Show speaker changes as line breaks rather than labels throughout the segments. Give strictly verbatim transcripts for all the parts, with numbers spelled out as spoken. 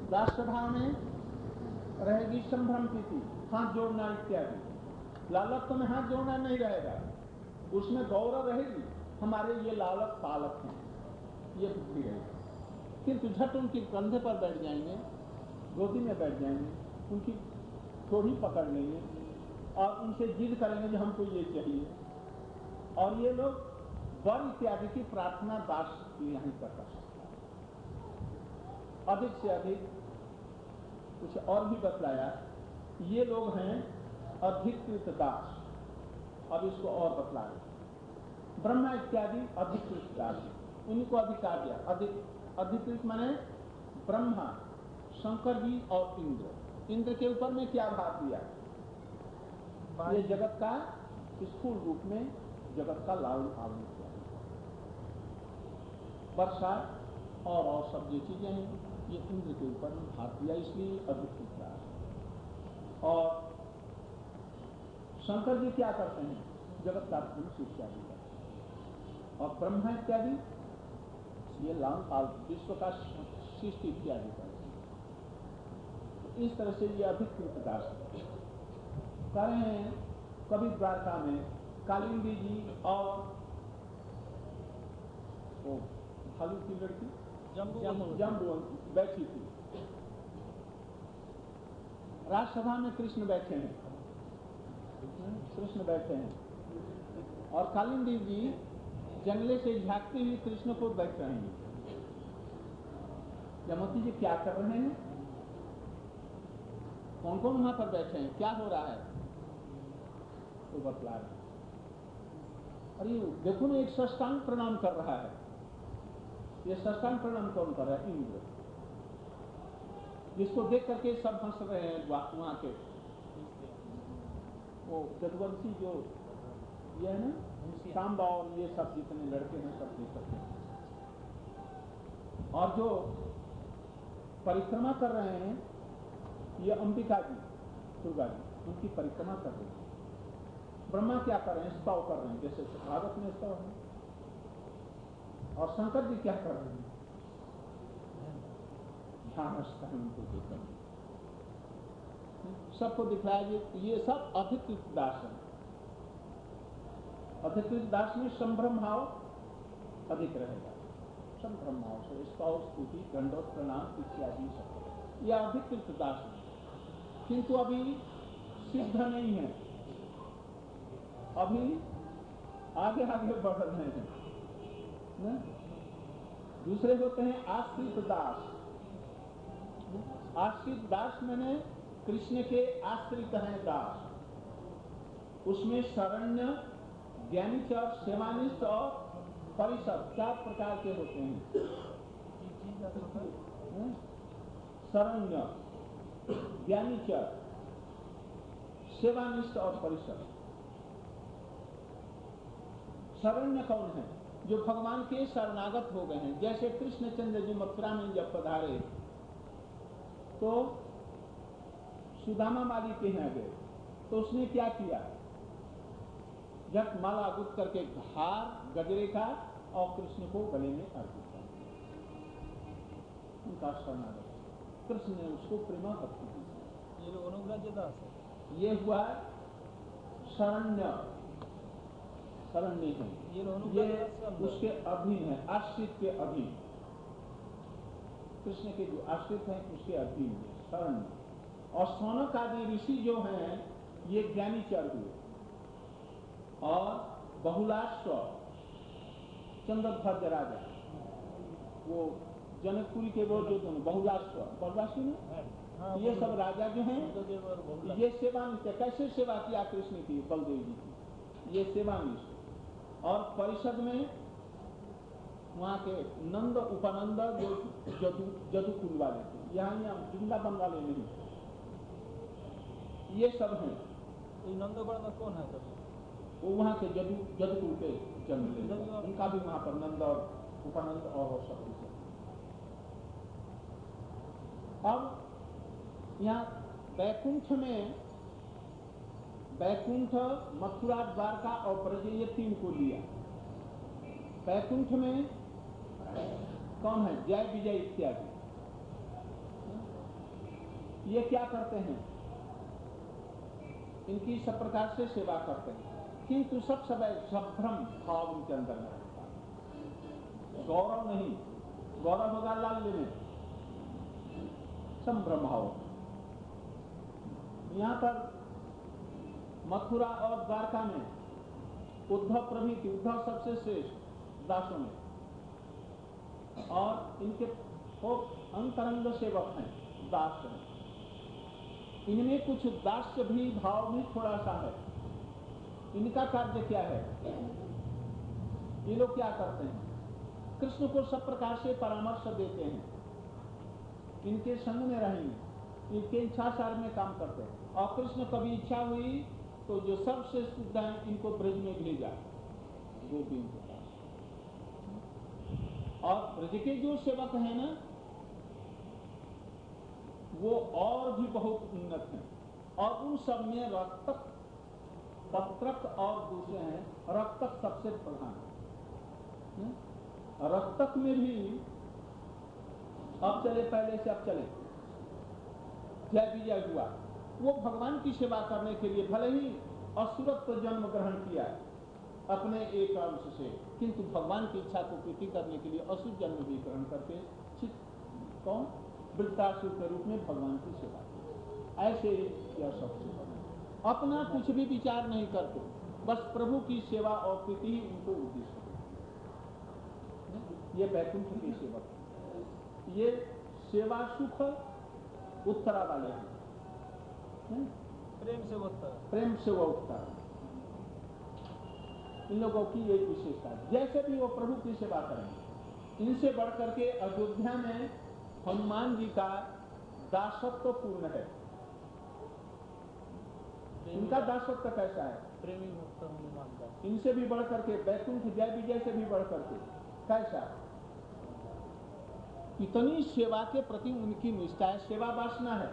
राष्ट्रभाव में रहेगी संभ्रम प्रीति, हाथ जोड़ना इत्यादि। लालकत्व में हाथ जोड़ना नहीं रहेगा, उसमें गौरव रहेगी, हमारे ये लालक पालक हैं, ये बुद्धि रहेगी। किंतु झट उनके कंधे पर बैठ जाएंगे, गोदी में बैठ जाएंगे, उनकी थोड़ी पकड़ लेंगे और उनसे जिद करेंगे कि हमको ये चाहिए, और ये लोग वर इत्यादि की प्रार्थना दास नहीं कर सकते। अधिक से अधिक कुछ और भी बतलाया, ये लोग हैं अधिकृत दास। अब इसको और बतलाया, ब्रह्मा इत्यादि अधिकृत दास, उनको अधिकार दिया। अधिक अधिकृत माने ब्रह्मा, शंकर जी और इंद्र। इंद्र के ऊपर में क्या भाग दिया? ये जगत का स्थूल रूप में जगत का लालन पालन किया, वर्षा और और सब ये चीजें हैं, ये इंद्र के ऊपर में भाग दिया, इसलिए अधिकृत दास। और शंकर जी क्या करते हैं? जगत का पुरुष इत्यादि करते हैं, और ब्रह्मा इत्यादि ये लालन पालन विश्व का सृष्टि इत्यादि करते हैं। तो इस तरह से ये अधिकृत दास कह रहे हैं। कभी द्वारका में कालिंदी जी और वो भालू की लड़की जम्बू बैठी थी, राजसभा में कृष्ण बैठे हैं, कृष्ण बैठे हैं और कालिंदी जी जंगले से झांकती हुई कृष्ण को देख रहे हैं। यमोती जी क्या कर रहे हैं? कौन कौन वहां पर बैठे हैं? क्या हो रहा है? तो बतला रहे। अरे देखो ना, एक साष्टांग प्रणाम कर रहा है। ये साष्टांग प्रणाम कौन कर रहा है? इंद्र, जिसको देख करके सब हंस रहे हैं वहां के वो जदवंशी जो ये है ना, सांबा और ये सब जितने लड़के हैं सब देख करके। और जो परिक्रमा कर रहे हैं ये अंबिका जी, दुर्गा जी, उनकी परिक्रमा कर रहे हैं। ब्रह्मा क्या कर रहे हैं? स्तव कर रहे हैं, जैसे भागवत में स्तव है। और शंकर जी क्या कर रहे हैं? ध्यान उनको देकर सबको दिखलाया। ये सब अधिकृत दास है। अधिकृत दास में संभ्रम भाव अधिक रहेगा, संभ्रम भाव से स्तव स्तुति दंडोत प्रणाम इत्यादि सब यह अधिकृत दास है। किंतु अभी सिद्ध नहीं है, अभी आगे आगे बढ़ रहे हैं न? दूसरे होते हैं आश्रित दास। आश्रित दास मैंने कृष्ण के आश्रित हैं दास। उसमें शरण्य, ज्ञानीचर, सेवानिष्ठ और परिषद चार प्रकार के होते हैं। शरण्य, ज्ञानीचर, सेवानिष्ठ और परिषद। शरण्य कौन है? जो भगवान के शरणागत हो गए हैं। जैसे कृष्णचंद्र जी मथुरा में जब पधारे तो सुदामा माली के यहाँ गए, तो उसने क्या किया? जब माला गुथ करके हार गजरे का और कृष्ण को गले में अर्पित कर उनका शरणागत। कृष्ण ने उसको प्रेमा भक्ति दी।
ये अनुग्रह दास है।
ये हुआ शरण्य, शरण्य है। ये, ये उसके अधीन है, आश्रित के अधीन। कृष्ण के जो आश्रित हैं उसके अधीन है शरण्य। और सौनक आदि ऋषि जो हैं ये ज्ञानीचर हुए। और बहुलाश्व चंद्रध्वज राजा, वो जनकपुरी के वो जो दोनों बहुलाश्व बहुलाश्व में ये सब राजा जो हैं ये सेवानिष्ठ। कैसे सेवा किया कृष्ण की, बलदेव जी की, ये सेवानिष्ठ। और परिषद में वहां के नंद उपनंद जो जदु जदुकुल वाले थे, यहाँ यहाँ वृंदावन वाले नहीं, ये सब हैं।
नंदगढ़ में कौन है?
वो वहां के जदु जदुकुल के जन्म ले, उनका भी वहां पर नंद और उपनंद और सब। अब यहाँ बैकुंठ में, बैकुंठ, मथुरा, द्वारका और ब्रज ये तीन को लिया। बैकुंठ में कौन है? जय विजय इत्यादि। ये क्या करते हैं, इनकी सब प्रकार से सेवा करते हैं, किंतु सब समय संभ्रम भाव उनके अंदर में रहता है। गौरव नहीं, गौरव होगा लाल में, संभ्रम भाव। यहाँ पर मथुरा और द्वारका में उद्धव प्रभृति, उद्धव सबसे श्रेष्ठ दासों में, और इनके अंतरंग सेवक हैं, दास हैं। इनमें कुछ दास्य भी भाव भी थोड़ा सा है। इनका कार्य क्या है, ये लोग क्या करते हैं, कृष्ण को सब प्रकार से परामर्श देते हैं, इनके संग में रहेंगे, इनके इच्छासार में काम करते हैं। और कृष्ण कभी इच्छा हुई तो जो सबसे शुद्ध है इनको ब्रज में भेजा गोपियों के पास। और ब्रज के जो सेवक हैं ना, वो और भी बहुत उन्नत हैं, और उन सब में रक्तक, पत्रक और दूसरे हैं, रक्तक सबसे प्रधान है। रक्तक में भी अब चले, पहले से अब चले, जय विजय हुआ। वो भगवान की सेवा करने के लिए भले ही असुरत्व जन्म ग्रहण किया अपने एक अंश से, किंतु भगवान की इच्छा को पूर्ति करने के लिए असुर जन्म भी ग्रहण करके कौन वृत्तासुर के रूप में भगवान की सेवा की। ऐसे यह सब सेवा अपना कुछ भी विचार नहीं करते, बस प्रभु की सेवा और प्रीति ही उनको उद्देश्य है। ये वैकुंठ के सेवक, ये सेवा सुख उत्तरा वाले हैं,
प्रेम से उत्तर,
प्रेम से वो उत्तर। इन लोगों की एक विशेषता है, जैसे भी वो प्रभु की सेवा करेंगे। इनसे बढ़कर के अयोध्या में हनुमान जी का दासत्व पूर्ण है। इनका दासत्व कैसा है,
प्रेमी भक्त हनुमान का।
इनसे भी बढ़ करके वैकुंठ जय विजय से भी बढ़ करके कैसा, इतनी सेवा के प्रति उनकी निष्ठा है, सेवा वासना है,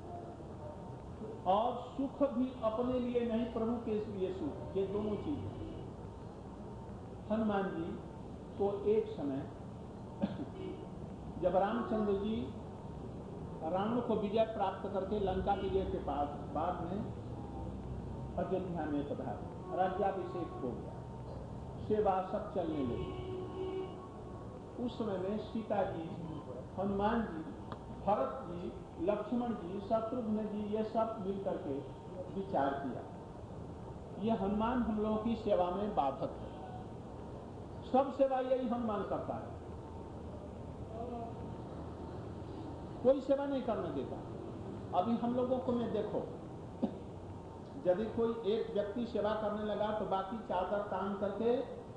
और सुख भी अपने लिए नहीं, प्रभु के लिए सुख, ये दोनों चीज। हनुमान जी को एक समय जब रामचंद्र जी रावण को विजय प्राप्त करके लंका विजय के पास बाद में अयोध्या में पधारे, राज्याभिषेक हो गया, सेवा सब चलने लगी। उस समय में सीता जी, हनुमान जी, भरत जी, लक्ष्मण जी, शत्रुघ्न जी, ये सब मिलकर के विचार किया, ये हनुमान हम लोगों की सेवा में बाधक है, सब सेवा यही हनुमान करता है, कोई सेवा नहीं करने देता। अभी हम लोगों को में देखो, यदि कोई एक व्यक्ति सेवा करने लगा तो बाकी चादर तान करके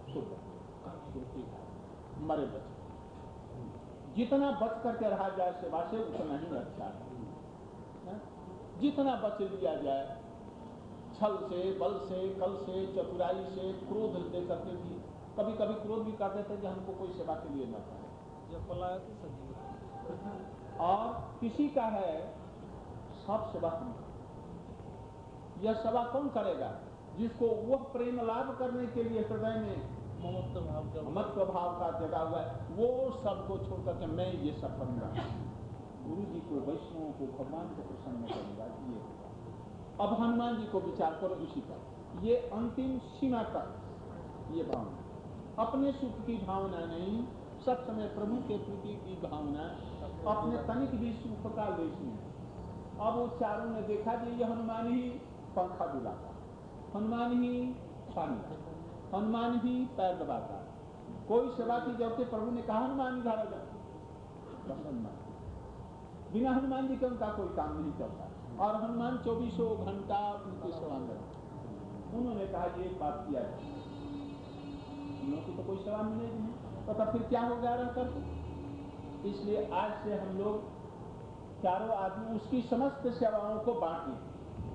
मरे बचे। जितना बच करके रहा जाए सेवा से उतना ही अच्छा है। जितना बच लिया जाए छल से, बल से, कल से, चतुराई से, क्रोध दे करके भी, कभी कभी क्रोध भी कर देते कि हमको कोई सेवा के लिए न करे।
जब पलाया तो सजीव।
और किसी का है सब सेवा हम, यह सेवा कौन करेगा, जिसको वह प्रेम लाभ करने के लिए हृदय में
ममत्व भाव का
ममत्व भाव का जगा हुआ है, वो सबको छोड़ करके मैं ये सब करूंगा, गुरु जी को, वैष्णवों को, भगवान को प्रसन्न करूंगा, ये होगा। अब हनुमान जी को विचार करो इसी पर, ये अंतिम सीमा तक ये भावना, अपने सुख की भावना नहीं, सब समय प्रभु के प्रति की भावना, अपने तनिक भी सुख का लेश नहीं। अब वो चारों ने देखा कि ये हनुमान ही पंखा डुलाता, हनुमान ही पानी, हनुमान ही पैर दबाता, कोई सेवा की जरूरत, प्रभु ने कहा हनुमान इधर आ जाओ, हनुमान, बिना हनुमान जी के उनका कोई काम नहीं चलता। और हनुमान चौबीसों घंटा उनकी सेवा में, उन्होंने कहा कि एक बात किया है, हम लोग की तो कोई सेवा मिलेगी नहीं, तो तब फिर क्या हो गया रहकर। इसलिए आज से हम लोग चारों आदमी उसकी समस्त सेवाओं को बांट लें,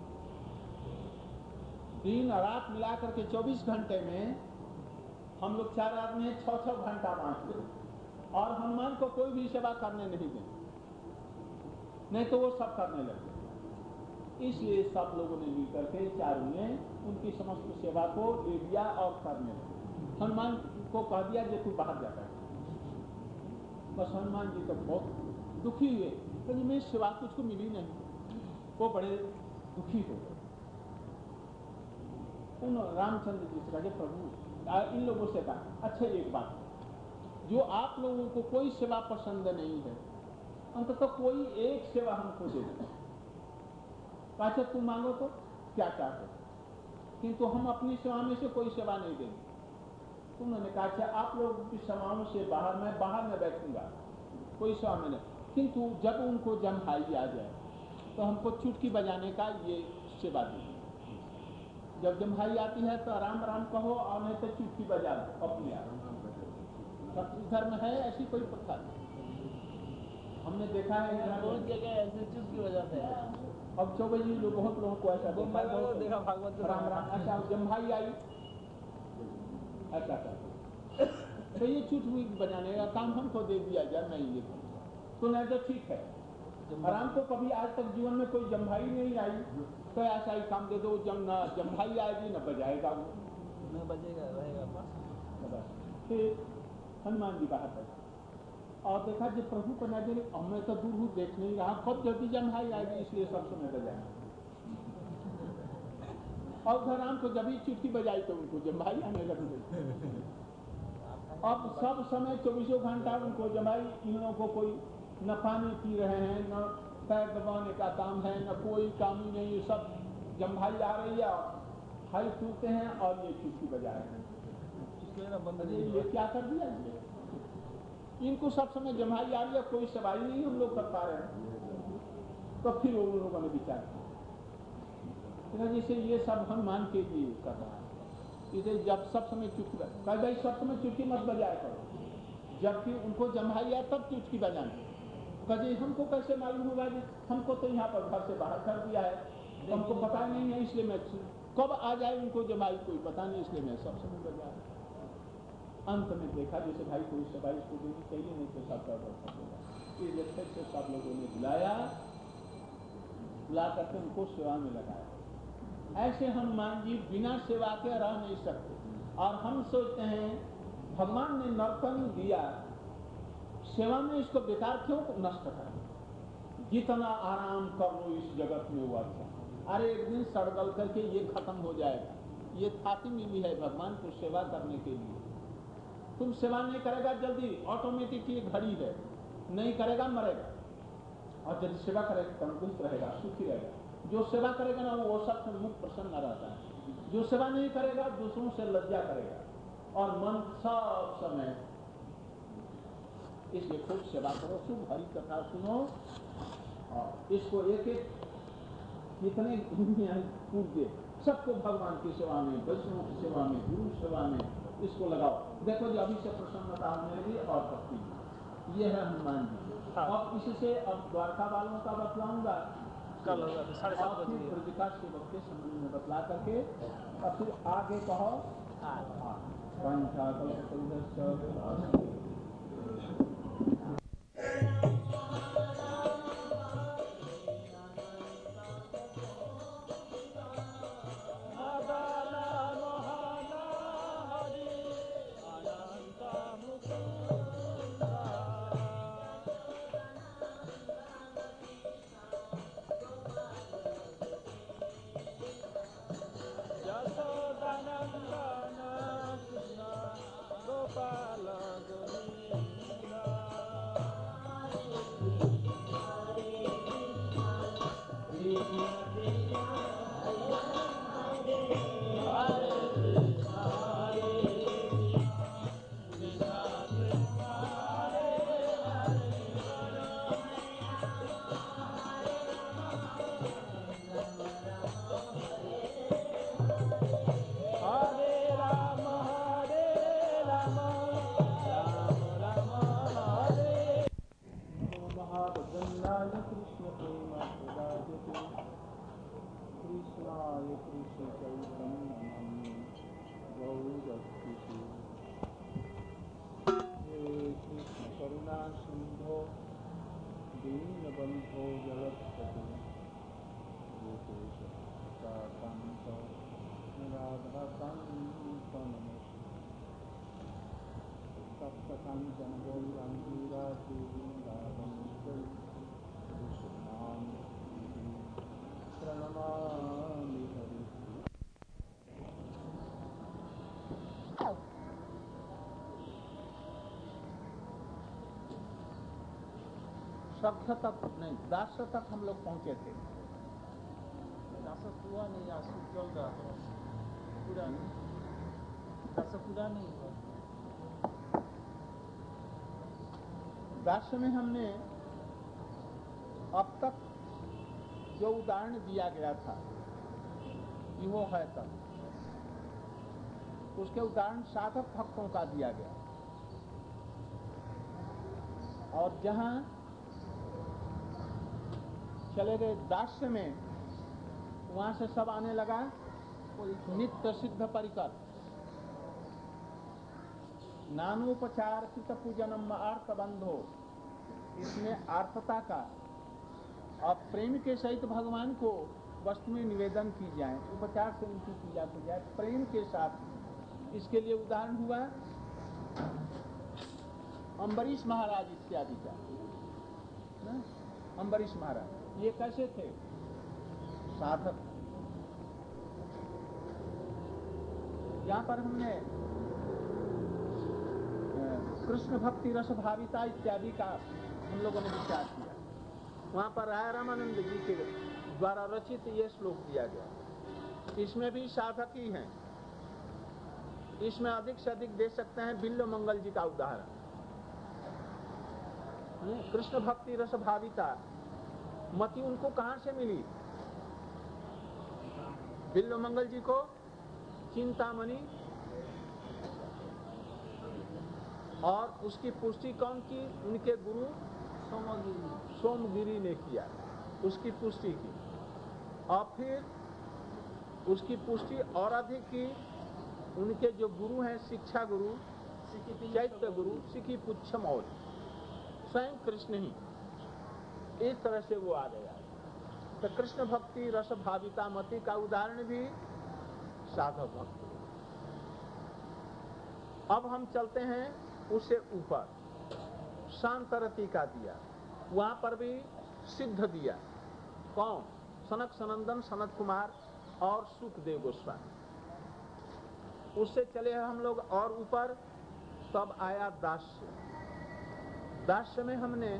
दिन रात मिलाकर के चौबीस घंटे में हम लोग चार आदमी हैं, छह छह घंटा बांट लें, और हनुमान को कोई भी सेवा करने नहीं दें, नहीं तो वो सब करने लगे। इसलिए सब लोगों ने मिलकर के चारों ने उनकी समस्त सेवा को ले लिया और करने लगे। हनुमान को कह दिया कि तू बाहर जाता है। बस हनुमान जी तो बहुत दुखी हुए, क्योंकि मेरी सेवा कुछ को मिली नहीं, वो बड़े दुखी हो गए। उन्होंने रामचंद्र जी से कहा, प्रभु आ, इन लोगों से कहा, अच्छा एक बात, जो आप लोगों को कोई सेवा पसंद नहीं है, अंततः तो कोई एक सेवा हमको दे दो। अच्छा तुम मांगो तो क्या चाहते, किंतु हम अपनी सेवा में से कोई सेवा नहीं देंगे। उन्होंने कहा, अच्छा आप लोगों की सेवाओं से बाहर, मैं बाहर में बैठूंगा, कोई सेवा में नहीं, किंतु जब उनको जम्हाई आ जाए तो हमको चुटकी बजाने का ये सेवा दीजिए। जब जम्हाई आती है तो राम राम कहो, और नहीं तो चुटकी बजा दो अपने आप। घर में है ऐसी कोई प्रथा नहीं, हमने देखा है
बहुत जगह ऐसे चुटकी बजाते हैं।
अब चौबे जी लोग, बहुत लोगों को ऐसा देखा,
बहुत देखा भागवत में।
राम राम अच्छा जम्हाई आई ऐसा कर, तो ये चुटकी बजाने का काम हमको दे दिया जाए, नहीं ये तो नहीं तो ठीक है। राम को कभी आज तक जीवन में कोई जम्हाई नहीं आई, तो ऐसा ही काम दे दो, जब न जम्हाई आएगी न बजाएगा वो,
न बजेगा रहेगा।
फिर हनुमान जी बाहर बैठे और देखा कि प्रभु को नजर, हमें तो दूर हूँ देख नहीं रहा, कब जल्दी जम्हाई आएगी, इसलिए सब समय बजाए। और उधर राम को जब ही चुटकी बजाई तो उनको जम्हाई आने लग गई। अब सब समय चौबीसों घंटा उनको जमाई, इन लोगों को कोई न पानी पी रहे हैं, न पैर दबाने का काम है, न कोई काम ही नहीं, सब जम्हाई आ रही है, हाई टूटते हैं और ये चुटकी बजा रहे हैं। ये क्या कर दिया ये? इनको सब समय जम्हाई आ रही है, कोई सवाई नहीं हम लोग कर पा रहे हैं। तो फिर उन लोगों ने विचार किया, जैसे ये सब हनुमान के लिए कर रहा है, इसे जब सब समय चुटकी बजा, भाई सब समय चुटकी मत बजाया करो, जबकि उनको जम्हाई आया तब चुटकी बजाना। कहे हमको कैसे मालूम होगा जी, हमको तो यहाँ पर घर से बाहर कर दिया है, तो हमको पता नहीं है, इसलिए मैं कब आ जाए उनको जमाई कोई पता नहीं, इसलिए मैं सब समय बजा। अंत में देखा जैसे भाई कोई सवाई इसको देनी चाहिए, नहीं तो सब कर ये फिर से सब लोगों ने बुलाया, बुला करके उनको सेवा में लगाया। ऐसे हनुमान जी बिना सेवा के रह नहीं सकते। और हम सोचते हैं भगवान ने नर्तन दिया, सेवा में इसको बेकार क्यों नष्ट कर, जितना आराम कर लो इस जगत में वो अच्छा। अरे एक दिन सड़गल करके ये खत्म हो जाएगा, ये थाती मिली है भगवान को सेवा करने के लिए। तुम सेवा नहीं करेगा जल्दी, ऑटोमेटिक ये घड़ी है, नहीं करेगा मरेगा। और जब सेवा करेगा तंदुरुस्त रहेगा, सुखी रहेगा। जो सेवा करेगा ना वो सबसे मुख प्रसन्न रहता है। जो सेवा नहीं करेगा दूसरों से लज्जा करेगा और मन सब समय। इसलिए खूब सेवा करो, खूब हरि कथा सुनो, और इसको एक एक कितने पूज्य सबको भगवान की सेवा में, वैष्णव की सेवा में, गुरु सेवा में इसको लगाओ। देखो जी अभी से प्रसन्नता होने लगी और भक्ति। ये है हनुमान जी। अब इससे अब द्वारका वालों का बतलाऊंगा
कल होगा साढ़े सात बजे
ब्रजका सेवक के संबंध में बतला करके और फिर आगे कहो। दीनबंधो जगत्पते गोपेशकान्त राधाकान्त नमस्ते सप्तकाञ्चन गौराङ्गी राधे वृन्दावनेश्वरी कृष्णां सख्त तक नहीं, दास तक हम लोग पहुंचे थे।
दास पूरा नहीं, आंसू चल रहा है पूरा नहीं, दास पूरा नहीं हुआ।
दास में हमने अब तक जो उदाहरण दिया गया था इहो है तक, उसके उदाहरण साधक भक्तों का दिया गया, और जहां चले गए दास्य में, वहां से सब आने लगा नित्य सिद्ध परिकर, नानोपचार चित पूजनम आर्त बंधो। इसमें आर्तता का और प्रेम के सहित भगवान को वस्तु में निवेदन की जाए, उपचार से उनकी पूजा की जाए प्रेम के साथ। इसके लिए उदाहरण हुआ अम्बरीश महाराज इत्यादि का। अम्बरीश महाराज ये कैसे थे? साधक। यहाँ पर हमने कृष्ण भक्ति रस भाविता इत्यादि का हम लोगों ने विचार किया। वहाँ पर राय रामानंद जी के द्वारा रचित ये श्लोक दिया गया। इसमें भी साधक ही हैं। इसमें अधिक से अधिक दे सकते हैं बिल्व मंगल जी का उदाहरण। कृष्ण भक्ति रस भाविता मति उनको कहां से मिली? बिल्व मंगल जी को चिंतामणि, और उसकी पुष्टि कौन की? उनके गुरु सोमगिरी सोमगिरी ने किया, उसकी पुष्टि की। और फिर उसकी पुष्टि और अधिक की उनके जो गुरु हैं, शिक्षा गुरु चैत्य गुरु सिखी पुच्छ मौल, स्वयं कृष्ण ही। इस तरह से वो आ गया। तो कृष्ण भक्ति रस भाविता मति का उदाहरण भी साधक भक्ति। अब हम चलते हैं उससे ऊपर, शांतरति का दिया, वहां पर भी सिद्ध दिया। कौन? सनक सनंदन सनत कुमार और सुखदेव गोस्वामी। उससे चले हम लोग और ऊपर, तब आया दास्य। दास्य में हमने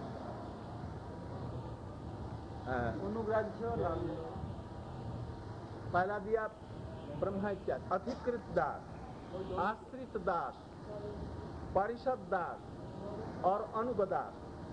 अनुग्राह्य
पहला दिया ब्रह्म इत्यादि, अधिकृत दास, आश्रित दास, परिषद दास और अनुगदास।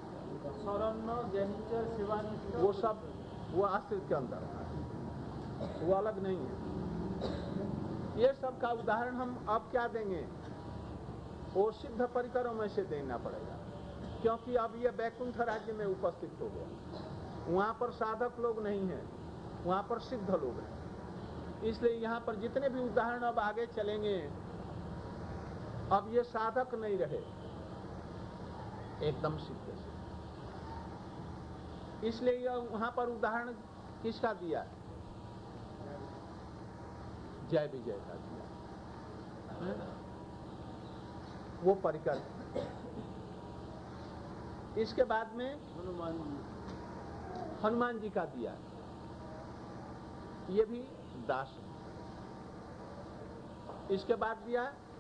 वो सब वो आश्रित के अंदर है, वो अलग नहीं है। ये सब का उदाहरण हम अब क्या देंगे? वो सिद्ध परिकरों में से देना पड़ेगा, क्योंकि अब ये वैकुंठ राज्य में उपस्थित हो गया। वहां पर साधक लोग नहीं हैं, वहां पर सिद्ध लोग हैं। इसलिए यहाँ पर जितने भी उदाहरण अब आगे चलेंगे, अब ये साधक नहीं रहे, एकदम सिद्ध से। इसलिए यह वहां पर उदाहरण किसका दिया? जय विजय का दिया, वो परिकर। इसके बाद में
हनुमान जी
हनुमान जी का दिया, ये भी दास। इसके बाद दिया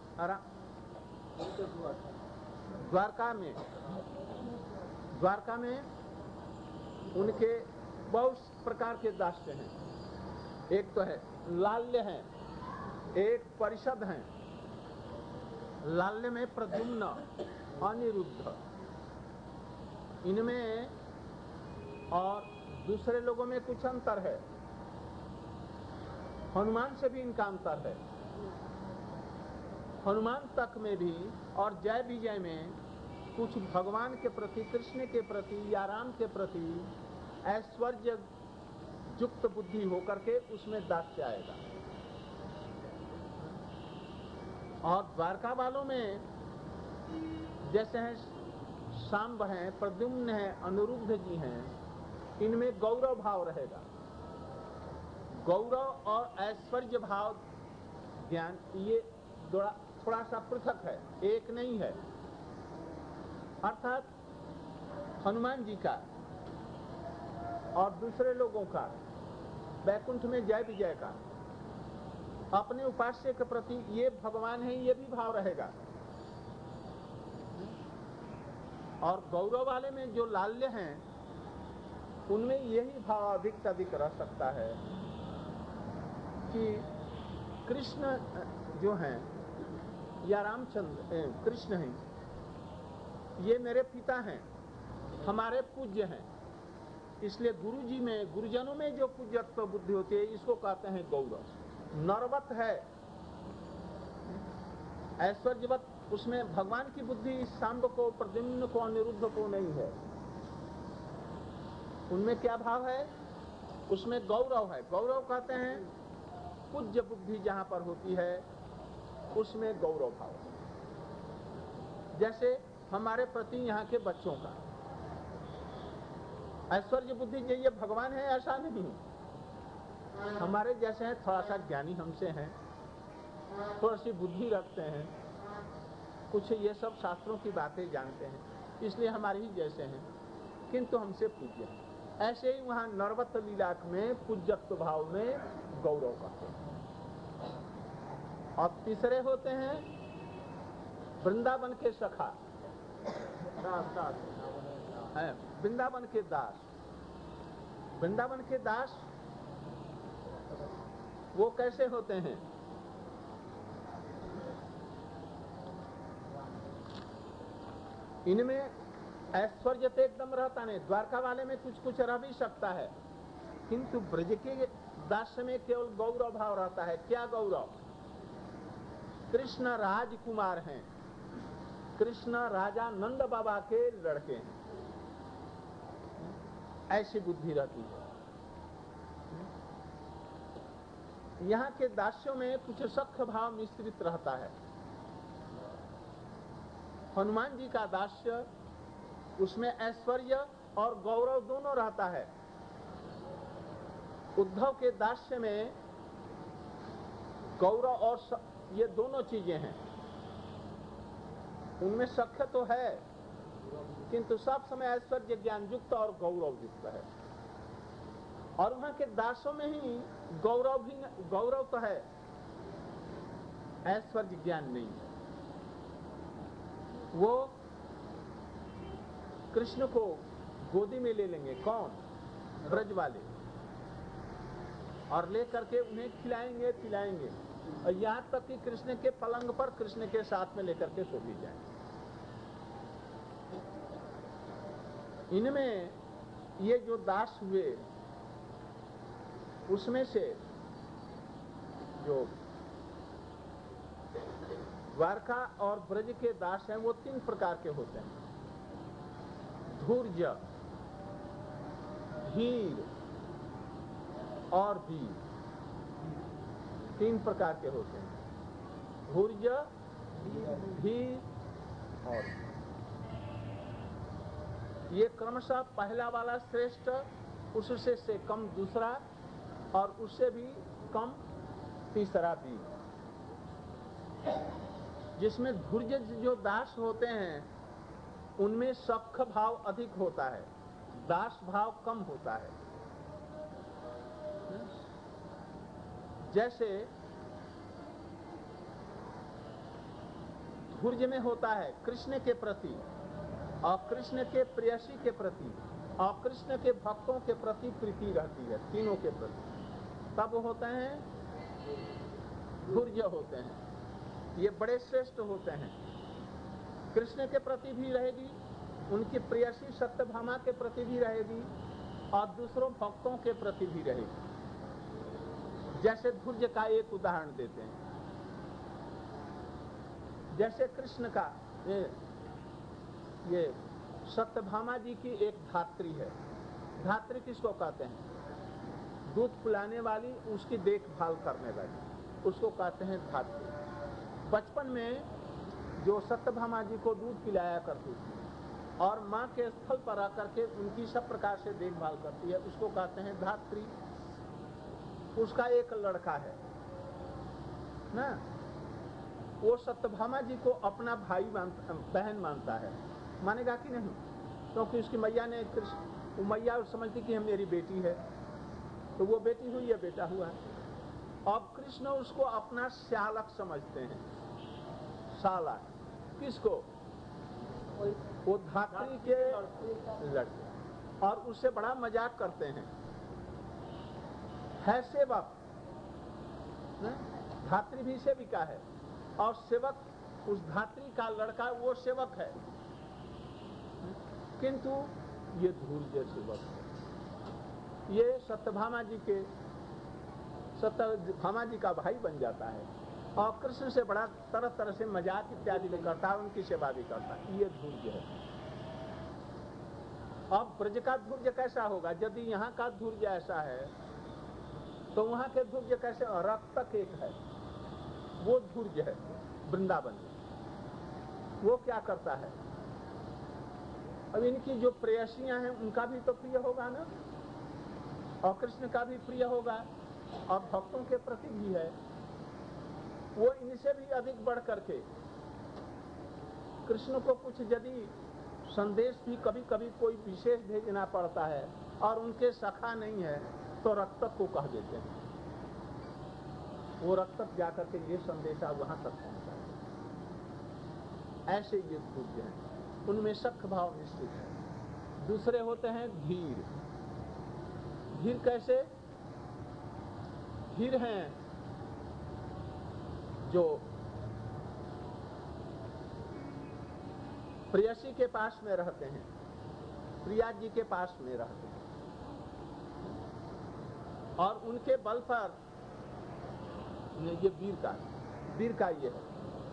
द्वारका में। द्वारका में उनके बहुत प्रकार के दास्य हैं। एक तो है लाल्य हैं, एक परिषद हैं। लाल्य में प्रद्युम्न, अनिरुद्ध, इनमें और दूसरे लोगों में कुछ अंतर है। हनुमान से भी इनका अंतर है। हनुमान तक में भी और जय विजय में कुछ भगवान के प्रति, कृष्ण के प्रति या राम के प्रति ऐश्वर्य युक्त बुद्धि होकर के उसमें दास्य आएगा। और द्वारका वालों में जैसे हैं सांब हैं, प्रद्युम्न हैं, अनिरुद्ध जी हैं, इनमें गौरव भाव रहेगा। गौरव और ऐश्वर्य भाव ज्ञान ये थोड़ा थोड़ा सा पृथक है, एक नहीं है। अर्थात हनुमान जी का और दूसरे लोगों का वैकुंठ में जय विजय का अपने उपास्य के प्रति ये भगवान है, ये भी भाव रहेगा। और गौरव वाले में जो लाल्य हैं उनमें यही भाव अधिक से अधिक रह सकता है कि कृष्ण जो हैं या रामचंद्र कृष्ण हैं, ये मेरे पिता हैं, हमारे पूज्य हैं, इसलिए गुरु जी में गुरुजनों में जो पूज्यत्व बुद्धि होती है इसको कहते हैं गौरव। नरवत है, ऐश्वर्यवत, उसमें भगवान की बुद्धि सांब को, प्रद्युम्न को, अनिरुद्ध को नहीं है। उनमें क्या भाव है? उसमें गौरव है। गौरव कहते हैं पूज्य बुद्धि जहां पर होती है उसमें गौरव भाव है। जैसे हमारे प्रति यहाँ के बच्चों का ऐश्वर्य बुद्धि जो ये भगवान है ऐसा नहीं, हमारे जैसे हैं, थोड़ा सा ज्ञानी हमसे हैं, थोड़ी सी बुद्धि रखते हैं, कुछ ये सब शास्त्रों की बातें जानते हैं, इसलिए हमारे ही जैसे हैं, किंतु हमसे पूज्य हैं। ऐसे ही वहाँ नरवत लीलाक में पूज्यत्व भाव में गौरव करते हैं। और तीसरे होते हैं वृंदावन के सखा, दास दास है, वृंदावन के दास। वृंदावन के दास वो कैसे होते हैं? इनमें ऐश्वर्य तो एकदम रहता नहीं, द्वारका वाले में कुछ कुछ रह भी सकता है, किंतु ब्रज के दास में केवल गौरव भाव रहता है। क्या गौरव? कृष्ण राजकुमार हैं, कृष्ण राजा नंद बाबा के लड़के हैं, ऐसी बुद्धि रहती है। यहाँ के दास्यों में कुछ सख्य भाव मिश्रित रहता है। हनुमान जी का दास्य, उसमें ऐश्वर्य और गौरव दोनों रहता है। उद्धव के दास्य में गौरव और स... ये दोनों चीजें हैं। उनमें सख्य तो है, किंतु सब समय ऐश्वर्य ज्ञान युक्त और गौरव युक्त है। और वहां के दासों में ही गौरव भी, गौरव तो है, ऐश्वर्य ज्ञान नहीं है। वो कृष्ण को गोदी में ले लेंगे, कौन? ब्रज वाले, और लेकर के उन्हें खिलाएंगे पिलाएंगे, और यहाँ तक कि कृष्ण के पलंग पर कृष्ण के साथ में लेकर के सो भी जाएंगे। इनमें ये जो दास हुए, उसमें से जो द्वारका और ब्रज के दास हैं वो तीन प्रकार के होते हैं। धूर्य, धीर और वीर, तीन प्रकार के होते हैं। धूर्य, धीर और ये क्रमशः पहला वाला श्रेष्ठ, उससे से कम दूसरा, और उससे भी कम तीसरा भी। जिसमें धूर्य जो दास होते हैं उनमें सख्य भाव अधिक होता है, दास भाव कम होता है। जैसे धूर्य में होता है कृष्ण के प्रति और कृष्ण के प्रेयसी के प्रति और कृष्ण के भक्तों के प्रति प्रीति रहती है, तीनों के प्रति, तब होते हैं धूर्य होते हैं। ये बड़े श्रेष्ठ होते हैं। कृष्ण के प्रति भी रहेगी, उनकी प्रेयसी सत्यभामा के प्रति भी रहेगी, और दूसरों भक्तों के प्रति भी रहेगी। जैसे धूर्य का एक उदाहरण देते हैं। जैसे कृष्ण का ये, ये सत्यभामा जी की एक धात्री है। धात्री किसको कहते हैं? दूध पिलाने वाली, उसकी देखभाल करने वाली, उसको कहते हैं धात्री। बचपन में जो सत्यभामा जी को दूध पिलाया करती थी और माँ के स्थल पर आकर के उनकी सब प्रकार से देखभाल करती है, उसको कहते हैं धात्री। उसका एक लड़का है ना, वो सत्यभामा जी को अपना भाई मानता, बहन मानता है। मानेगा कि नहीं? क्योंकि उसकी मैया ने, कृष्ण मैया समझती कि हम मेरी बेटी है, तो वो बेटी हुई है, बेटा हुआ है। अब कृष्ण उसको अपना श्यालक समझते हैं। साला किसको? वो धात्री के लड़के और उससे बड़ा मजाक करते हैं। है सेवक, धात्री भी सेविका है और सेवक उस धात्री का लड़का वो सेवक है, किंतु ये धूर्य सेवक है। ये सत्यभामा जी के सत्यभामा जी का भाई बन जाता है और कृष्ण से बड़ा तरह तरह से मजाक इत्यादि भी करता है, उनकी सेवा भी करता है। ये धूर्य है। अब ब्रज का धूर्य कैसा होगा? यदि यहाँ का धूर्य ऐसा है तो वहाँ के धूर्य कैसे? रक्त एक है, वो धूर्य है वृंदावन। वो क्या करता है? अब इनकी जो प्रेयसियां हैं उनका भी तो प्रिय होगा ना, और कृष्ण का भी प्रिय होगा और भक्तों के प्रति भी है। वो इनसे भी अधिक बढ़ करके कृष्ण को कुछ यदि संदेश भी कभी कभी कोई विशेष भेजना पड़ता है और उनके सखा नहीं है तो रक्तक को कह देते हैं। वो रक्तक जाकर के ये संदेशा वहां तक पहुंचाए। ऐसे ये पूज्य हैं, उनमें सख भाव निश्चित है। दूसरे होते हैं धीर। धीर कैसे? धीर हैं जो प्रेयसी के पास में रहते हैं, प्रिया जी के पास में रहते हैं और उनके बल पर ये वीर का वीर का ये है।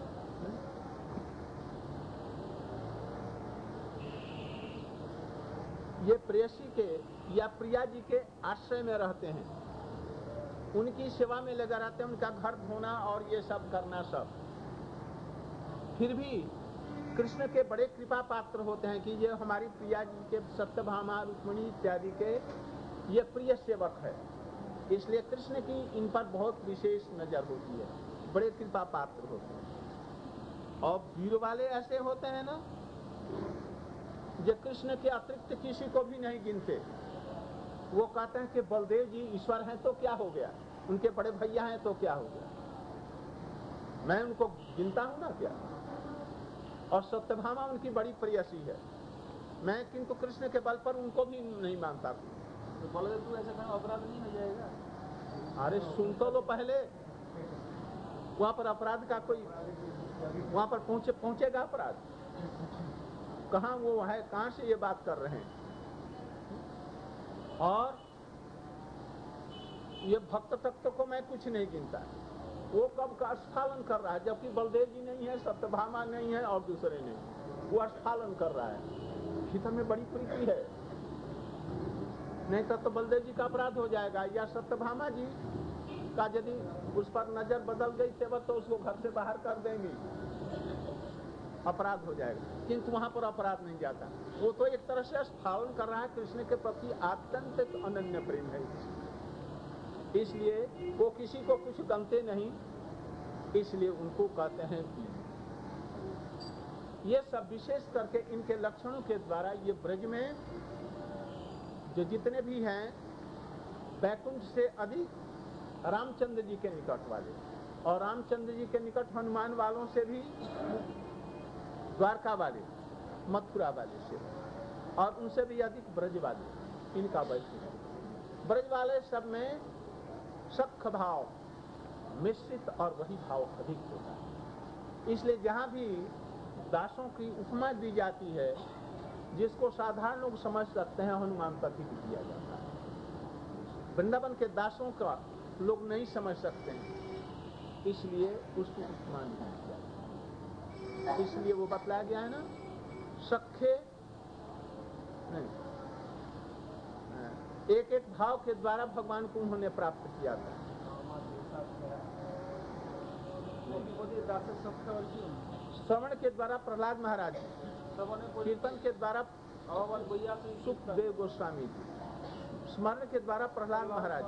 ये प्रेयसी के या प्रिया जी के आश्रय में रहते हैं, उनकी सेवा में लगा रहते हैं, उनका घर धोना और ये सब करना सब। फिर भी कृष्ण के बड़े कृपा पात्र होते हैं कि ये हमारी प्रिया जी के सत्यभामा रुक्मिणी इत्यादि के ये प्रिय सेवक है, इसलिए कृष्ण की इन पर बहुत विशेष नजर होती है, बड़े कृपा पात्र होते हैं। और वीर वाले ऐसे होते हैं ना, जो कृष्ण के अतिरिक्त किसी को भी नहीं गिनते। वो कहते हैं कि बलदेव जी ईश्वर हैं तो क्या हो गया, उनके बड़े भैया हैं तो क्या हो गया, मैं उनको गिनता हूं ना क्या। और सत्यभामा उनकी बड़ी प्रेयसी है, मैं किंतु कृष्ण के बल पर उनको भी नहीं मानता।
तो बलदेव तू ऐसा कहीं अपराध नहीं हो जाएगा?
अरे सुन तो लो पहले, वहां पर अपराध का कोई, वहां पर पहुंचे पहुंचेगा अपराध कहाँ? वो है कहां से ये बात कर रहे हैं? और ये भक्त तत्व को मैं कुछ नहीं गिनता, वो कब का स्खलन कर रहा है, जबकि बलदेव जी नहीं है, सत्यभामा नहीं है और दूसरे नहीं, वो स्खलन कर रहा है। भीतर में बड़ी प्रीति है, नहीं तो, तो बलदेव जी का अपराध हो जाएगा, या सत्यभामा जी का यदि उस पर नजर बदल गई सेवक तो उसको घर से बाहर कर देंगे, अपराध हो जाएगा। किंतु वहां पर अपराध नहीं जाता, वो तो एक तरह से स्खलन कर रहा है। कृष्ण के प्रति आत्यंतिक अनन्य प्रेम है, इसलिए वो किसी को कुछ गमते नहीं, इसलिए उनको कहते हैं कि ये सब विशेष करके इनके लक्षणों के द्वारा ये ब्रज में जो जितने भी हैं बैकुंठ से अधिक रामचंद्र जी के निकट वाले, और रामचंद्र जी के निकट हनुमान वालों से भी द्वारका वाले, मथुरा वाले से, और उनसे भी अधिक ब्रज वाले, इनका वैशिष्ट्य। ब्रज वाले सब में सख भाव मिश्रित और वही भाव अधिक होता है। इसलिए जहाँ भी दासों की उपमा दी जाती है, जिसको साधारण लोग समझ सकते हैं, हनुमान तक ही दिया जाता है। वृंदावन के दासों का लोग नहीं समझ सकते हैं, इसलिए उसकी उपमा नहीं दी जाती। इसलिए वो बतलाया गया है ना, सखे नहीं, एक एक भाव के द्वारा भगवान को उन्होंने प्राप्त किया था। श्रवण के द्वारा प्रहलाद महाराज, कीर्तन के द्वारा सुखदेव गोस्वामी जी, स्मरण के द्वारा प्रहलाद महाराज,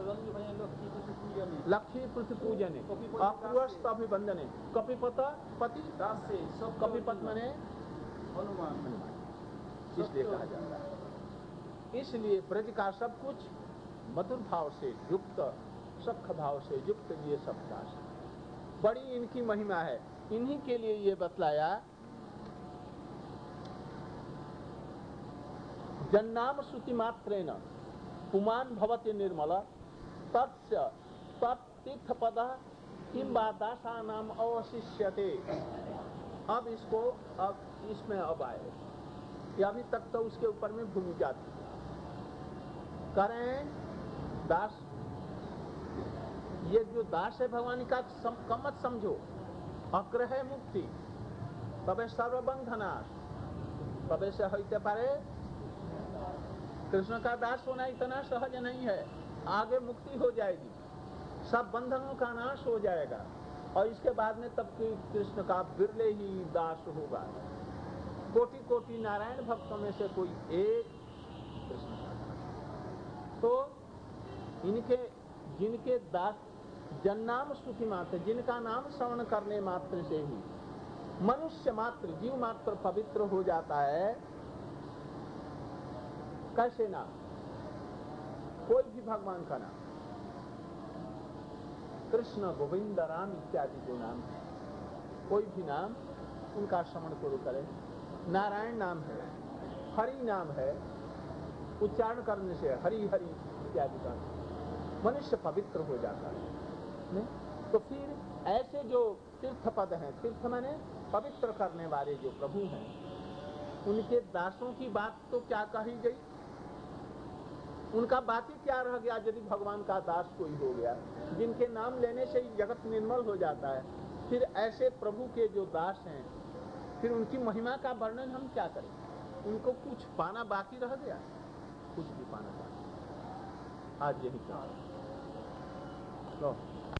लक्ष्मी पृथ्वी पूजने, अपूर्वस्त अभिवंदने, कपिपत पति कपिपत मने हनुमान, इसलिए कहा जाता है। इसलिए ब्रज का सब कुछ मधुर भाव से युक्त, सख भाव से युक्त ये सब दास बड़ी इनकी महिमा है। इन्हीं के लिए ये बतलाया जन्नाम श्रुति मात्रेण पुमान भवति निर्मल तत्स्य तत्तीर्थपद किंबा दासानाम अवशिष्यते। अब इसको अब इसमें अब आए, या अभी तक तो उसके ऊपर में भूमिका थी। करें दास, ये जो दास है भगवान का सम, कम मत समझो। अग्रह मुक्ति तबे सर्वबंधनाश, तबे से होते पारे। कृष्ण का दास होना इतना सहज नहीं है। आगे मुक्ति हो जाएगी, सब बंधनों का नाश हो जाएगा, और इसके बाद में तब कि कृष्ण का बिरले ही दास होगा। कोटि कोटि नारायण भक्तों में से कोई एक कृष्ण का दास। तो इनके जिनके दास जन्नाम स्तुति मात्र, जिनका नाम श्रवण करने मात्र से ही मनुष्य मात्र, जीव मात्र पवित्र हो जाता है। कैसे नाम? कोई भी भगवान का नाम, कृष्ण गोविंद राम इत्यादि जो नाम है, कोई भी नाम उनका श्रवण करो करें। नारायण नाम है, हरि नाम है, उच्चारण करने से हरि हरि इत्यादि का मनुष्य पवित्र हो जाता है। नहीं? तो फिर ऐसे जो तीर्थ पद हैं, तीर्थ माने पवित्र करने वाले जो प्रभु हैं, उनके दासों की बात तो क्या कही गई, उनका बात ही क्या रह गया यदि भगवान का दास कोई हो गया, जिनके नाम लेने से ही जगत निर्मल हो जाता है। फिर ऐसे प्रभु के जो दास हैं, फिर उनकी महिमा का वर्णन हम क्या करें? उनको कुछ पाना बाकी रह गया? कुछ भी पाना बाकी। आज यही कहा। तो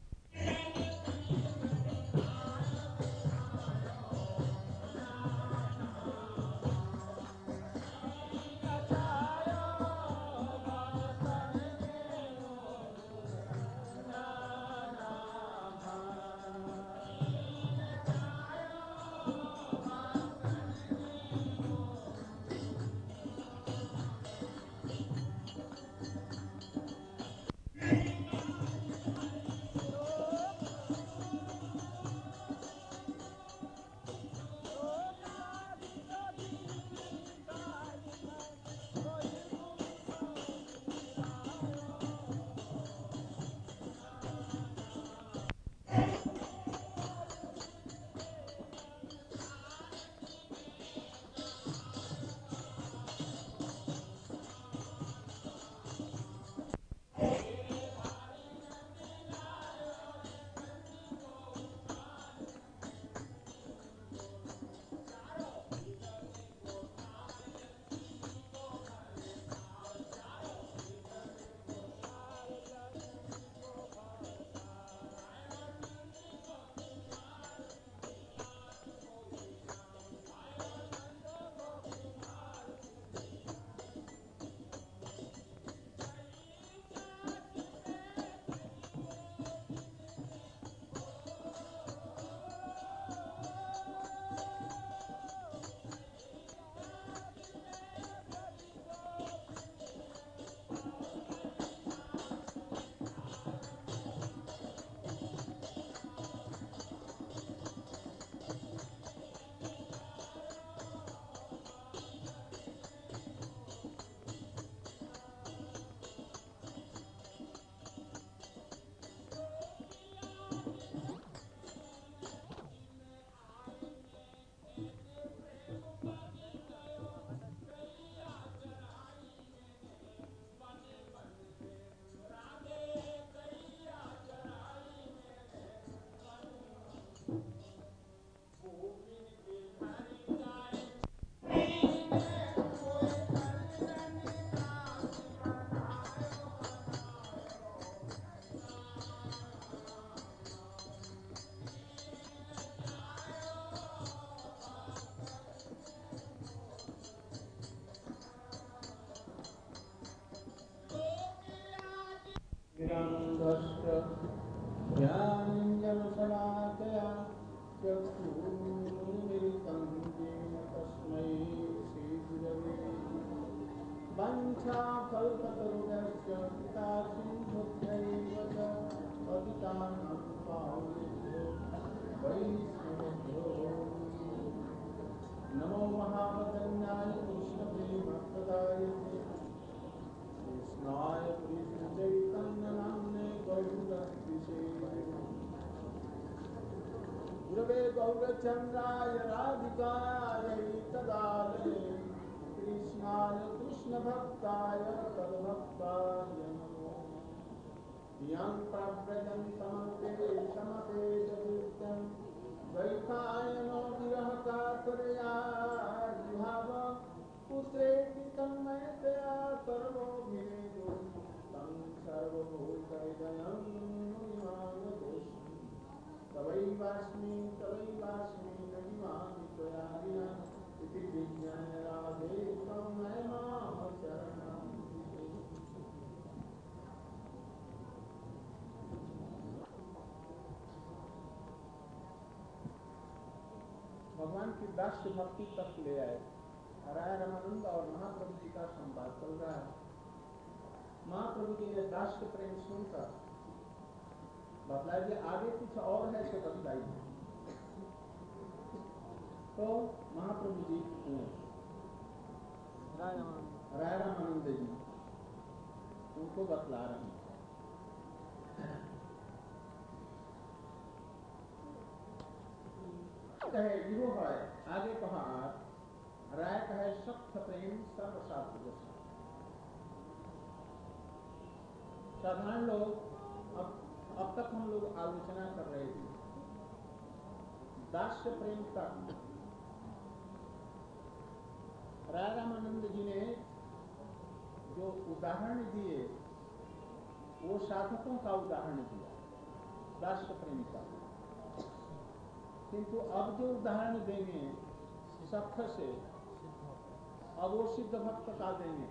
ज्ञानञ्जनशलाकया चक्षुरुन्मिलितं येन तस्मै श्रीगुरवे वञ्चाकल्पतरुभ्यश्च कृपासिन्धुभ्यैव च पतितानां पावनेभ्यो वैष्णवेभ्यो नमो महावदन्याय कृष्णप्रेमप्रदायते गौरचंद्राय राधिकाय तदालये कृष्णाय कृष्ण भक्ताय तद्भक्ताय नमो यं प्रव्रजन्तमते समते जगृत्यं द्वैपायनो विरह कातरया विभाव पुत्रेति तन्मयतया सर्वोऽभिनेदो तं सर्वभूतहृदयं मुनिमानतोऽस्मि तवैवास्मि तवैवास्मि न जिवामि त्वया विना इति विज्ञाय राधे त्वं मां शरणं भगवान की दास्य भक्ति तक ले आए। राय रामानंद और महाप्रभु जी का संवाद चल रहा है। महाप्रभु जी ने दास्य प्रेम सुनकर बतलाइए आगे कुछ और है तो बतलाइए। तो महाप्रभु जी
राय रामानंद
राय रामानंद जी उनको बतला रहे हैं। कहे जीरो है आगे कहा राय कहे सख्त प्रेम सर्वशास्त्र जैसा। साधारण लोग अब अब तक हम लोग आलोचना कर रहे थे दास्य प्रेम तक। राय रामानंद जी ने जो उदाहरण दिए वो साधकों का उदाहरण दिया दास्य प्रेम का, किंतु अब जो उदाहरण देंगे सख्त से अब वो सिद्ध भक्त का देंगे।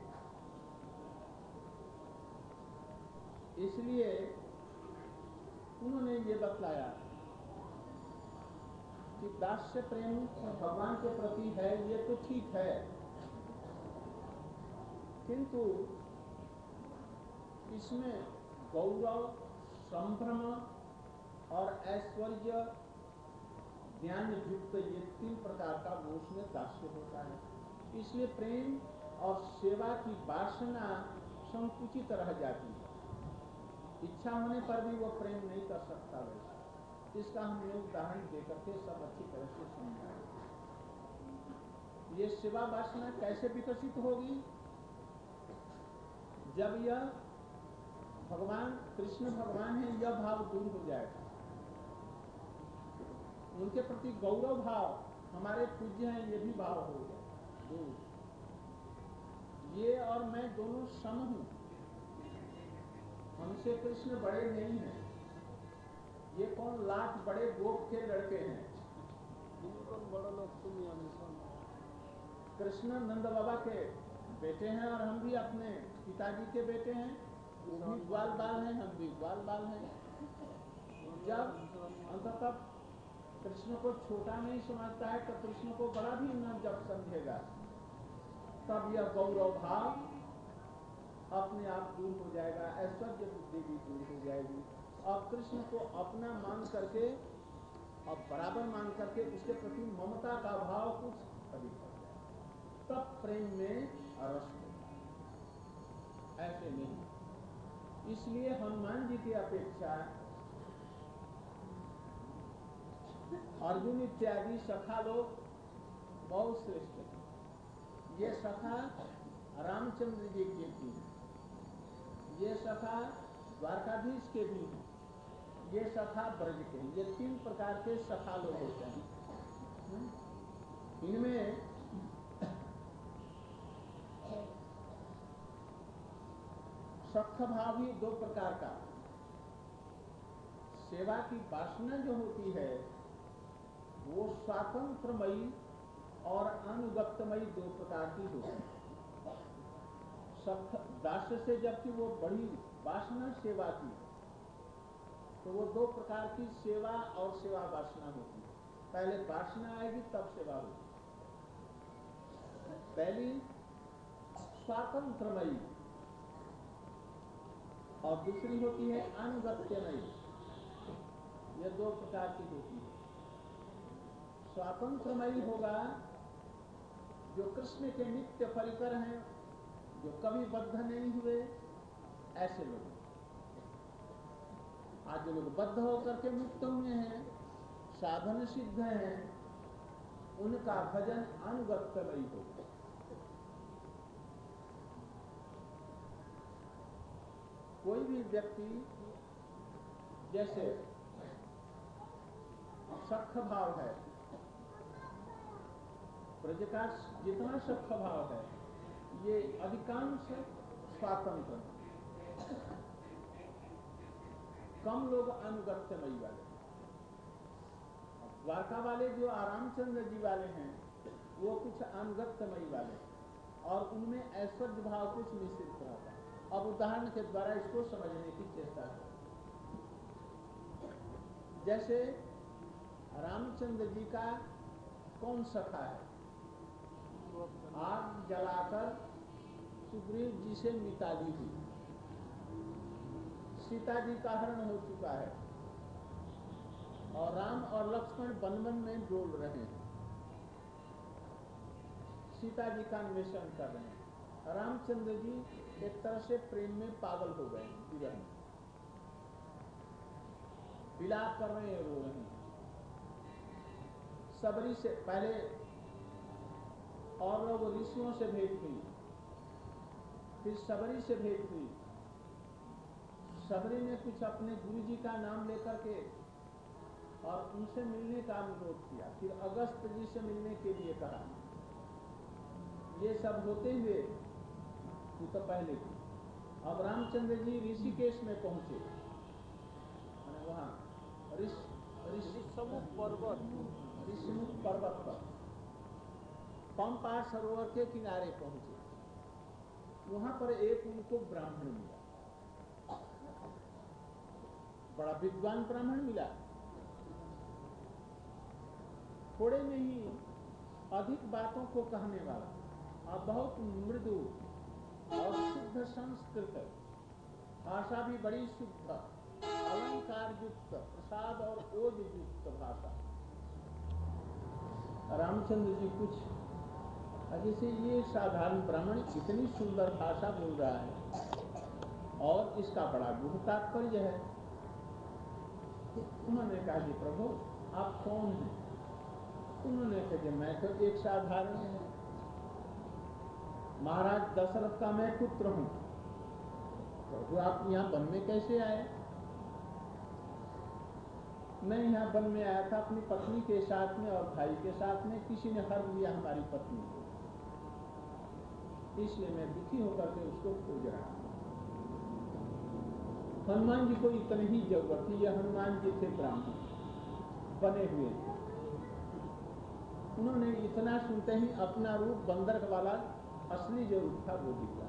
इसलिए उन्होंने ये बतलाया कि दास्य प्रेम भगवान के प्रति है ये तो ठीक है, किंतु इसमें गौरव संभ्रम और ऐश्वर्य ज्ञान युक्त ये तीन प्रकार का वो उसमें दास्य होता है। इसलिए प्रेम और सेवा की वासना संकुचित रह जाती है। इच्छा होने पर भी वो प्रेम नहीं कर सकता वैसे। इसका हमने उदाहरण देकर के सब अच्छी तरह से समझाया। ये सेवा वासना कैसे विकसित होगी? जब यह भगवान कृष्ण भगवान है यह भाव दूर हो जाएगा। उनके प्रति गौरव भाव हमारे पूज्य हैं ये भी भाव हो गया दूर। ये और मैं दोनों सम हूं, हमसे कृष्ण बड़े नहीं हैं। ये कौन लाख बड़े गोप के लड़के हैं।
बड़ा लोग तुम
कृष्ण नंद बाबा के बेटे हैं और हम भी अपने पिताजी के बेटे हैं। वो भी ग्वाल बाल हैं, हम भी ग्वाल बाल हैं। जब अंततः कृष्ण को छोटा नहीं समझता है तो कृष्ण को बड़ा भी न जब समझेगा तब यह गौरव भाव अपने आप दूर हो जाएगा, ऐश्वर्य बुद्धि भी दूर हो जाएगी। अब कृष्ण को अपना मान करके अब बराबर मान करके उसके प्रति ममता का भाव कुछ अधिक हो जाएगा, तब प्रेम में रस होगा। ऐसे नहीं। इसलिए हनुमान जी की अपेक्षा अर्जुन इत्यादि सखा लोग बहुत श्रेष्ठ हैं। ये सखा रामचंद्र जी के भी हैं, ये सखा द्वारकाधीश के भी हैं, ये सखा ब्रज के हैं। ये तीन प्रकार के सखा लोग होते हैं। इनमें सख्त भाव ही दो प्रकार का। सेवा की वासना जो होती है वो स्वातंत्रमयी और अनुगतमयी दो प्रकार की होती है। सख्त दास्य से जबकि वो बड़ी वासना सेवा की तो वो दो प्रकार की सेवा और सेवा वासना होती है। पहले वासना आएगी तब सेवा होगी। पहली स्वातंत्रमयी और दूसरी होती है अनुगत्यमयी। ये दो प्रकार की होती है। स्वातंत्रमयी होगा जो कृष्ण के नित्य परिकर हैं, जो कभी बद्ध नहीं हुए, ऐसे लोग। आज जो लोग बद्ध होकर के मुक्त हुए हैं, साधन सिद्ध हैं उनका भजन अनुगत्यमयी होगा। कोई भी व्यक्ति जैसे सख्य भाव है, प्रज का जितना सख्य भाव है ये अधिकांश स्वातंत्र, कम लोग अनुगत्यमयी वाले। द्वारका वाले जो रामचंद्र जी वाले हैं वो कुछ अनुगत्यमयी वाले और उनमें ऐश्वर्य भाव कुछ मिश्रित रहता है। अब उदाहरण के द्वारा इसको समझने की चेष्टा है। जैसे रामचंद्र जी का कौन सखा है? आग जलाकर सुग्रीव जी से मिताली हुई, सीता जी का हरण हो चुका है और राम और लक्ष्मण वन वन में डोल रहे हैं, सीता जी का अन्वेषण कर रहे हैं। रामचंद्र जी एक तरह से प्रेम में पागल हो गए, विरह में विलाप कर रहे हैं, रो रहे हैं। सबरी से पहले और लोग ऋषियों से भेंट हुई, फिर सबरी से भेंट हुई। सबरी ने कुछ अपने गुरु जी का नाम लेकर के और उनसे मिलने का अनुरोध किया, फिर अगस्त जी से मिलने के लिए कहा। ये सब होते हुए वो तो पहले की। अब रामचंद्र जी ऋषिकेश में पहुंचे, वहां ऋषिमुख पर्वत ऋषिमुख पर्वत पर पंपा सरोवर के किनारे पहुंचे। वहां पर एक उनको ब्राह्मण मिला, बड़ा विद्वान ब्राह्मण मिला। थोड़े में ही अधिक बातों को कहने वाला और बहुत मृदु और शुद्ध संस्कृत, भाषा भी बड़ी शुद्ध, अलंकार युक्त, प्रसाद और ओज युक्त भाषा। रामचंद्र जी कुछ जैसे ये साधारण ब्राह्मण इतनी सुंदर भाषा बोल रहा है और इसका बड़ा गुह तात्पर्य है। उन्होंने कहा कि प्रभु आप कौन हैं? उन्होंने कहा मैं तो एक साधारण महाराज दशरथ का मैं पुत्र हूं। प्रभु आप यहाँ वन में कैसे आए? मैं यहाँ वन में आया था अपनी पत्नी के साथ में और भाई के साथ में, किसी ने हर लिया हमारी पत्नी को, इसलिए मैं दुखी होकर के उसको खोज रहा हूं। हनुमान जी को इतनी ही जरूरत थी, यह हनुमान जी थे ब्राह्मण बने हुए थे। उन्होंने इतना सुनते ही अपना रूप बंदर वाला असली जो रूप था वो दिखा।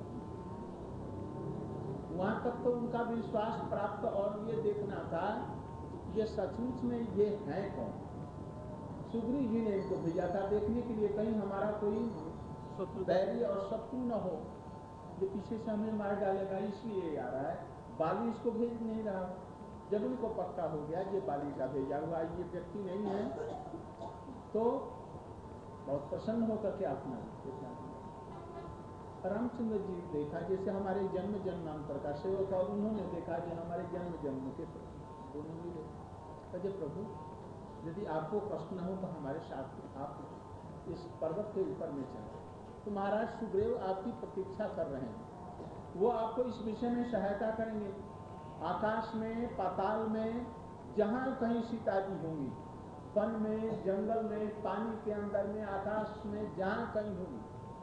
वहां तक तो उनका विश्वास प्राप्त और ये देखना था ये सचमुच में ये है कौन। सुग्रीव जी ने इनको भेजा था देखने के लिए कहीं हमारा कोई बैरी और शत्रु न हो जो पीछे से हमें मार डालेगा, इसलिए आ रहा है। बाली इसको भेज नहीं रहा। जब उनको पक्का हो गया ये बाली का भेजा हुआ ये व्यक्ति नहीं है तो बहुत प्रसन्न होकर के अपना देखना। रामचंद्र जी देखा जैसे हमारे जन्म जन्मांतर का सेवक, और उन्होंने देखा कि हमारे जन्म जन्म के दोनों मिले। कहे प्रभु यदि आपको कष्ट न हो तो हमारे साथ आप इस पर्वत के ऊपर में चले। तो महाराज सुग्रीव आपकी प्रतीक्षा कर रहे हैं, वो आपको इस विषय में सहायता करेंगे। आकाश में, पाताल में, जहां कहीं सीता जी होंगी, वन में, जंगल में, पानी के अंदर में, आकाश में, जहां कहीं होंगी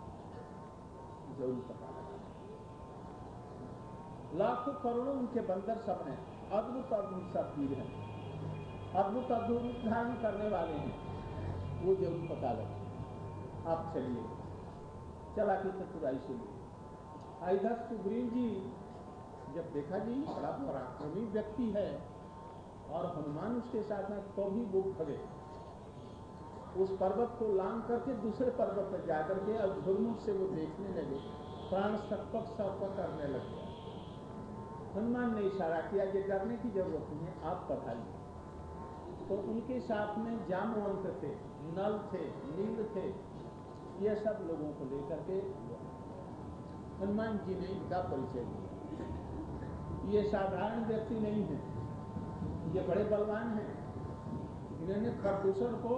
जरूर पता लगा। लाखों करोड़ों उनके बंदर सब हैं, अद्भुत अद्भुत सब वीर हैं, अद्भुत अद्भुत धारण करने वाले हैं, वो जरूर पता लगे। आप चलिए, चला की चतुराई से लिए। इधर सुग्रीव जी जब देखा जी बड़ा पराक्रमी व्यक्ति है और हनुमान उसके साथ में, तो भी वो भगे उस पर्वत को लांग करके दूसरे पर्वत पर जाकर के और झुरमुख से वो देखने लगे, प्राण सकपक सकपक करने लग गया। हनुमान ने इशारा किया कि डरने की जरूरत नहीं है, आप पधारिए। तो उनके साथ में जामवंत थे, नल थे, नील थे, ये सब लोगों को लेकर के हनुमान जी ने इनका परिचय दिया। ये साधारण व्यक्ति नहीं है, ये बड़े बलवान हैं, इन्होंने खरदूषण को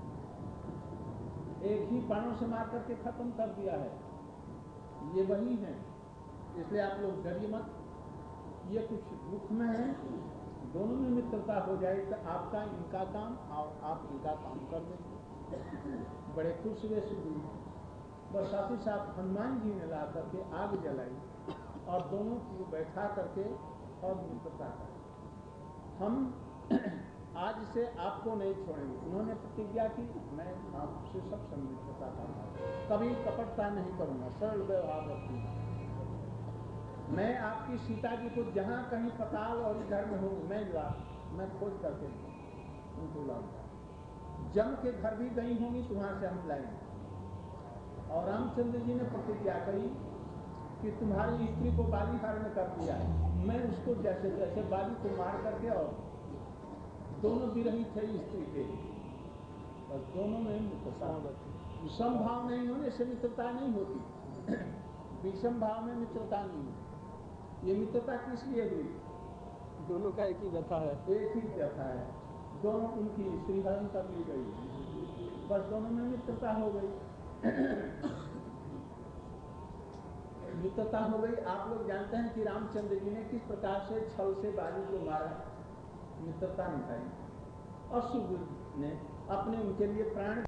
एक ही बाणों से मार करके खत्म कर दिया है। ये वही है, इसलिए आप लोग डरिए मत। ये कुछ दुख में है, दोनों में मित्रता हो जाए तो आपका इनका काम और आप इनका काम कर देंगे। बड़े खुश हुए सुग्रीव। बस साथ ही साथ हनुमान जी ने ला करके आग जलाई और दोनों को बैठा करके और मित्रता कर। हम आज से आपको नहीं छोड़ेंगे। उन्होंने प्रतिज्ञा की, मैं आपसे सब मित्रता करूँगा, कभी कपटता नहीं करूँगा, सरल व्यवहार रखूँगा। मैं आपकी सीता जी को जहाँ कहीं पताल और इधर में हो, मैं ला मैं खोज करके उनको लाऊंगा। जम के घर भी गई होंगी तो वहाँ से हम लाएंगे। और रामचंद्र जी ने प्रतिज्ञा करी कि तुम्हारी स्त्री को बाली हरण कर दिया है, मैं उसको जैसे जैसे बाली को मार करके, और दोनों विरही थे स्त्री के, बस दोनों में मित्रता। विषम भाव नहीं होने से मित्रता नहीं होती, विषम भाव में मित्रता नहीं होती। ये मित्रता किस लिए हुई?
दोनों का एक ही व्यथा है,
एक ही व्यथा है, दोनों उनकी स्त्री हरण कर ली गई, बस दोनों में मित्रता हो गई। मित्रता हो गई। आप लोग जानते हैं कि रामचंद्र जी ने किस प्रकार से छल से बाली को मारा, मित्रता निभाई। और सुग्रीव ने अपने उनके लिए प्राण